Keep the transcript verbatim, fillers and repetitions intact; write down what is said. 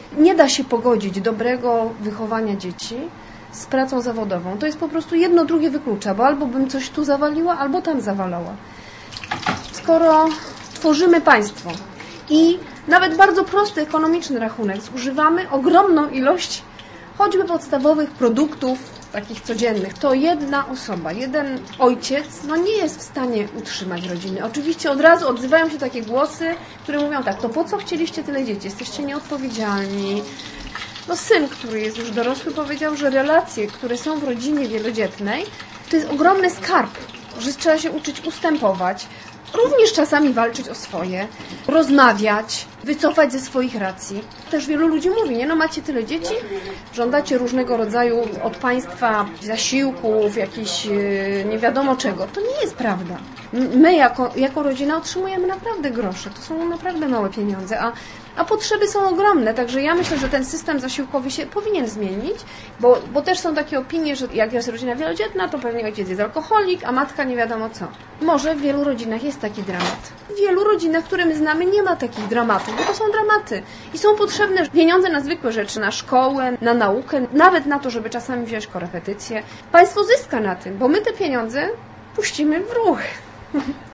Nie da się pogodzić dobrego wychowania dzieci z pracą zawodową. To jest po prostu jedno drugie wyklucza, bo albo bym coś tu zawaliła, albo tam zawalała. Skoro tworzymy państwo i nawet bardzo prosty ekonomiczny rachunek zużywamy ogromną ilość choćby podstawowych produktów takich codziennych, to jedna osoba, jeden ojciec no nie jest w stanie utrzymać rodziny. Oczywiście od razu odzywają się takie głosy, które mówią tak, to po co chcieliście tyle dzieci? Jesteście nieodpowiedzialni. No syn, który jest już dorosły, powiedział, że relacje, które są w rodzinie wielodzietnej, to jest ogromny skarb, że trzeba się uczyć ustępować, również czasami walczyć o swoje, rozmawiać, wycofać ze swoich racji. Też wielu ludzi mówi, nie no macie tyle dzieci, żądacie różnego rodzaju od państwa zasiłków, jakichś nie wiadomo czego. To nie jest prawda. My jako, jako rodzina otrzymujemy naprawdę grosze, to są naprawdę małe pieniądze, a, a potrzeby są ogromne, także ja myślę, że ten system zasiłkowy się powinien zmienić, bo, bo też są takie opinie, że jak jest rodzina wielodzietna, to pewnie ojciec jest alkoholik, a matka nie wiadomo co. Może w wielu rodzinach jest taki dramat. W wielu rodzinach, które my znamy, nie ma takich dramatów, bo to są dramaty i są potrzebne pieniądze na zwykłe rzeczy, na szkołę, na naukę, nawet na to, żeby czasami wziąć korepetycje. Państwo zyska na tym, bo my te pieniądze puścimy w ruch.